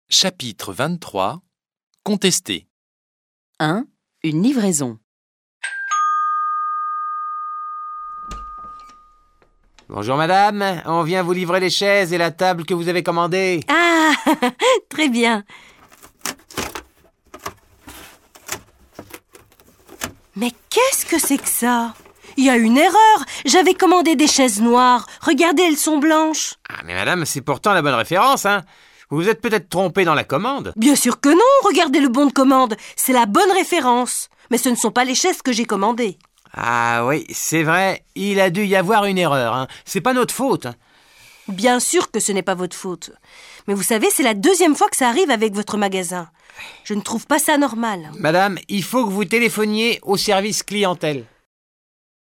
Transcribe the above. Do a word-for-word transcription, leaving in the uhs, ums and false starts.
Chapitre vingt-trois. Contester. un. Une livraison. Bonjour madame, on vient vous livrer les chaises et la table que vous avez commandées. Ah, très bien. Mais qu'est-ce que c'est que ça? Il y a une erreur. J'avais commandé des chaises noires. Regardez, elles sont blanches. Ah mais madame, c'est pourtant la bonne référence, hein. Vous vous êtes peut-être trompé dans la commande. Bien sûr que non. Regardez le bon de commande. C'est la bonne référence. Mais ce ne sont pas les chaises que j'ai commandées. Ah oui, c'est vrai, il a dû y avoir une erreur, hein. C'est pas notre faute. Hein. Bien sûr que ce n'est pas votre faute. Mais vous savez, c'est la deuxième fois que ça arrive avec votre magasin. Je ne trouve pas ça normal. Madame, il faut que vous téléphoniez au service clientèle.